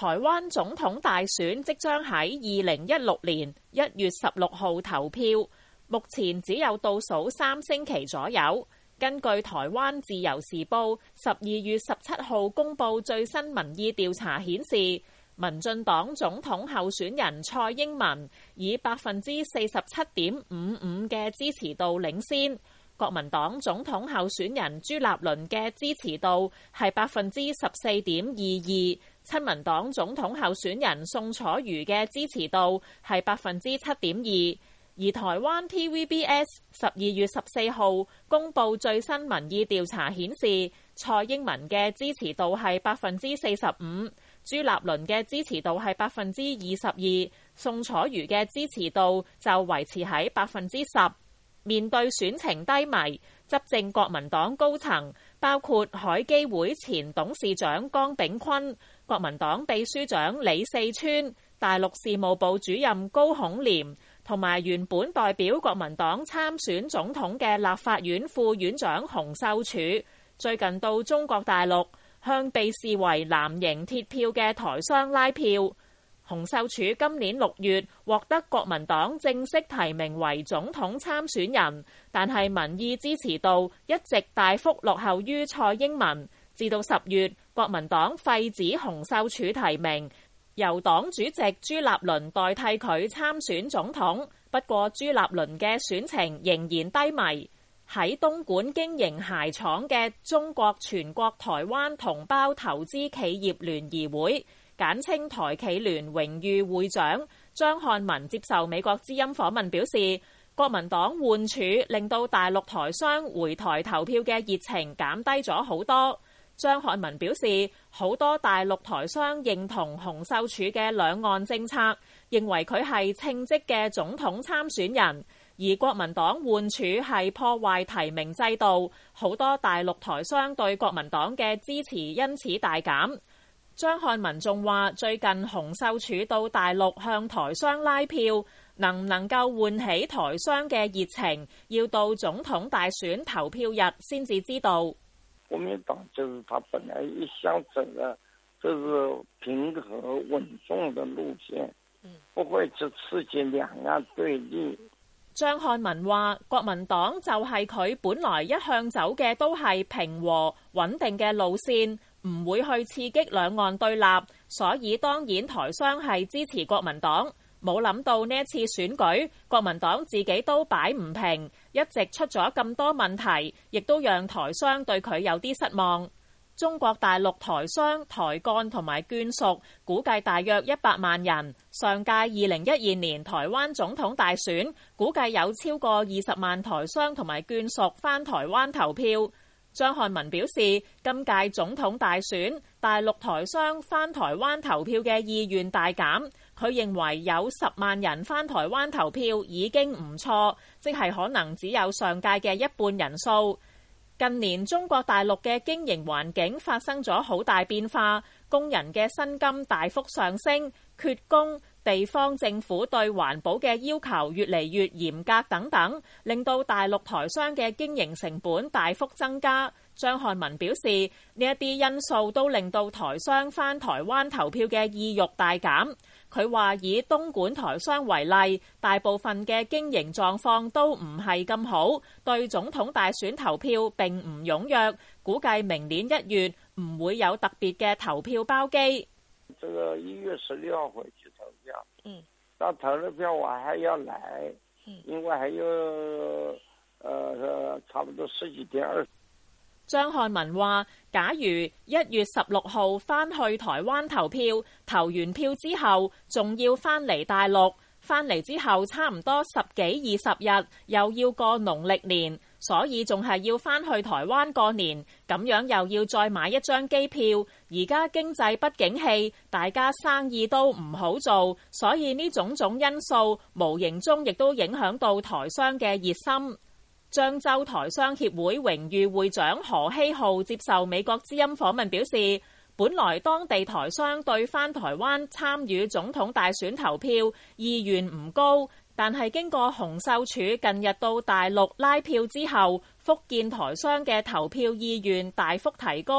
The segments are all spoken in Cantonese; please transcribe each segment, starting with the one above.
台灣總統大選即將喺2016年1月16號投票，目前只有倒數3星期左右。根據台灣自由時報12月17號公佈最新民意調查顯示，民進黨總統候選人蔡英文以47.55%嘅支持度領先，國民黨總統候選人朱立倫嘅支持度係14.22%，親民黨總統候選人宋楚瑜嘅支持度係7.2%。而台灣 TVBS 12月14號公布最新民意調查顯示，蔡英文嘅支持度係45%，朱立倫嘅支持度係22%，宋楚瑜嘅支持度就維持喺10%。面對選情低迷，執政國民黨高層包括海基會前董事長江炳坤、國民黨秘書長李四川、大陸事務部主任高孔廉，同埋原本代表國民黨參選總統嘅立法院副院長洪秀柱，最近到中國大陸向被視為藍營鐵票嘅台商拉票。洪秀柱今年6月獲得國民黨正式提名為總統參選人，但係民意支持度一直大幅落後於蔡英文。至到10月，國民黨廢止洪秀柱提名，由黨主席朱立倫代替佢參選總統。不過朱立倫嘅選情仍然低迷。喺東莞經營鞋廠嘅中國全國台灣同胞投資企業聯誼會，簡稱台企聯榮譽會長張漢文接受美國之音訪問表示，國民黨換柱令到大陸台商回台投票嘅熱情減低咗好多。張漢文表示，好多大陸台商認同洪秀柱嘅兩岸政策，認為佢係稱職嘅總統參選人，而國民黨換柱係破壞提名制度，好多大陸台商對國民黨嘅支持因此大減。張漢文仲話，最近洪秀柱到大陸向台商拉票，能唔能夠喚起台商嘅熱情，要到總統大選投票日先至知道。 國民黨就是他本來一向走的就是平和穩重的路線，不會去刺激兩岸對立。 張漢文話，國民黨就係佢本來一向走嘅都係平和穩定嘅路線，唔會去刺激兩岸對立，所以當然台商係支持國民黨。冇諗到呢一次選舉，國民黨自己都擺唔平，一直出咗咁多問題，亦都讓台商對佢有啲失望。中國大陸台商、台幹同埋眷屬估計大約100萬人。上屆2012年台灣總統大選，估計有超過20萬台商同埋眷屬返台灣投票。張漢文表示，今屆總統大選，大陸台商返台灣投票嘅意願大減。佢認為有10萬人返台灣投票已經唔錯，即係可能只有上屆嘅一半人數。近年中國大陸嘅經營環境發生咗好大變化，工人嘅薪金大幅上升，缺工，地方政府對環保嘅要求越嚟越嚴格等等，令到大陸台商嘅經營成本大幅增加。張漢文表示，呢一啲因素都令到台商返台灣投票嘅意欲大減。佢話以東莞台商為例，大部分嘅經營狀況都唔係咁好，對總統大選投票並唔踴躍，估計明年1月唔會有特別嘅投票包機。 這個1月16號回去投票，但投了票我還要來，因為還有差不多10幾天20。 張漢文話，假如1月16號返去台灣投票，投完票之後仲要返嚟大陸，返嚟之後差唔多10幾20日，又要過農曆年，所以仲係要返去台灣過年，咁樣又要再買一張機票。而家經濟不景氣，大家生意都唔好做，所以呢種種因素無形中亦都影響到台商嘅熱心。漳州台商協會榮譽會長何希浩接受美國之音訪問表示，本來當地台商對返台灣參與總統大選投票意願唔高，但係經過洪秀柱近日到大陸拉票之後，福建台商嘅投票意願大幅提高。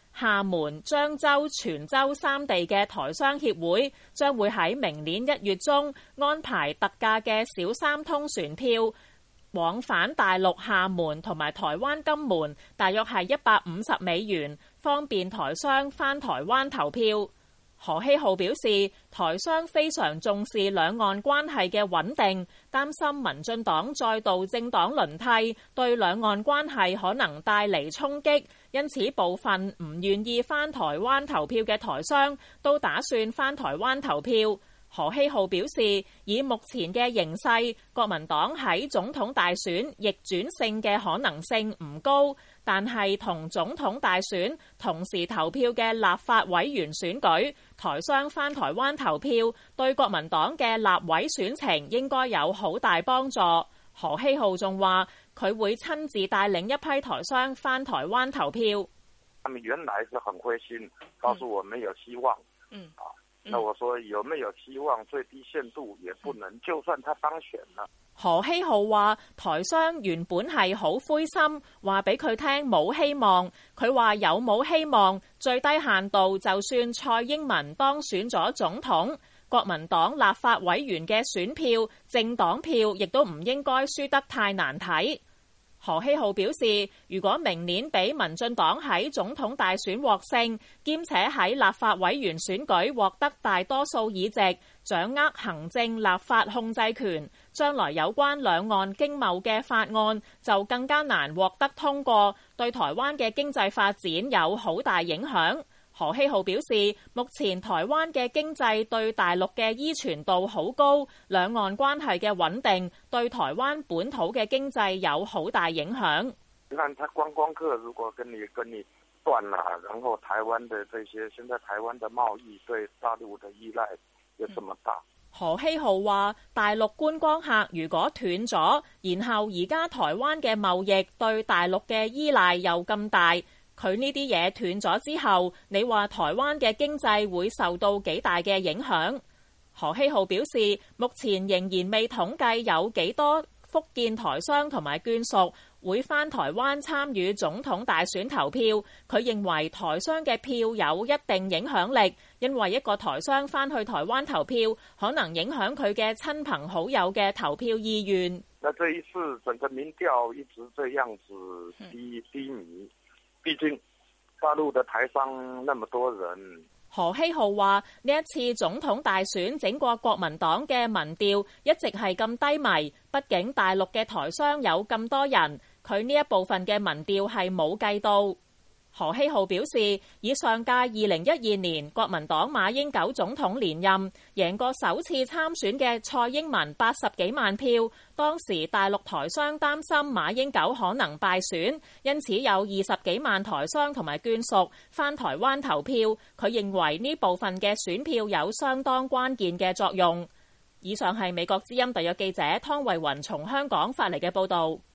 廈門、漳州、泉州三地嘅台商協會將會喺明年1月中安排特價嘅小三通船票，往返大陸廈門同埋台灣金門，大約係$150，方便台商返台灣投票。何希浩表示，台商非常重視兩岸關係嘅穩定，擔心民進黨再度政黨輪替，對兩岸關係可能帶嚟衝擊，因此部分唔願意返台灣投票嘅台商都打算返台灣投票。何希浩表示，以目前嘅形勢，國民黨喺總統大選逆轉勝嘅可能性唔高，但係同總統大選同時投票嘅立法委員選舉，台商返台灣投票對國民黨嘅立委選情應該有好大幫助。何希浩仲話，佢會親自帶領一批台商返台灣投票。 他們原來是很灰心，告訴我們有希望。那我說有沒有希望？最低限度也不能，就算他當選了。 何希浩話：台商原本係好灰心，話俾佢聽冇希望。佢話有冇希望，最低限度就算蔡英文當選咗總統，國民黨立法委員嘅選票、政黨票亦都唔應該輸得太難睇。何希浩表示，如果明年俾民進黨喺總統大選獲勝，兼且喺立法委員選舉獲得大多數議席，掌握行政立法控制權，將來有關兩岸經貿嘅法案就更加難獲得通過，對台灣嘅經濟發展有好大影響。何希浩表示，目前台灣嘅經濟對大陸嘅依存度好高，兩岸關係嘅穩定對台灣本土嘅經濟有好大影響。 你看，他觀光客如果跟你斷了，然後台灣的這些，現在台灣的貿易對大陸的依賴又這麼大。 何希浩話，大陸觀光客如果斷咗，然後而家台灣嘅貿易對大陸嘅依賴又咁大。佢呢啲嘢斷咗之後，你話台灣嘅經濟會受到幾大嘅影響？何希浩表示，目前仍然未統計有幾多福建台商同埋眷屬會返台灣參與總統大選投票。佢認為台商嘅票有一定影響力，因為一個台商返去台灣投票，可能影響佢嘅親朋好友嘅投票意願。 那這一次整個民調一直這樣子低迷。畢竟大陸的台商那麼多人。 何希浩話：呢一次總統大選整個國民黨嘅民調一直係咁低迷，畢竟大陸嘅台商有咁多人，佢呢一部分嘅民調係冇計到。何希浩表示，以上屆2012年國民黨馬英九總統連任，贏過首次參選嘅蔡英文80幾萬票，當時大陸台商擔心馬英九可能敗選，因此有20幾萬台商同埋眷屬返台灣投票。佢認為呢部分嘅選票有相當關鍵嘅作用。以上係美國之音特約記者湯慧雲從香港發嚟嘅報導。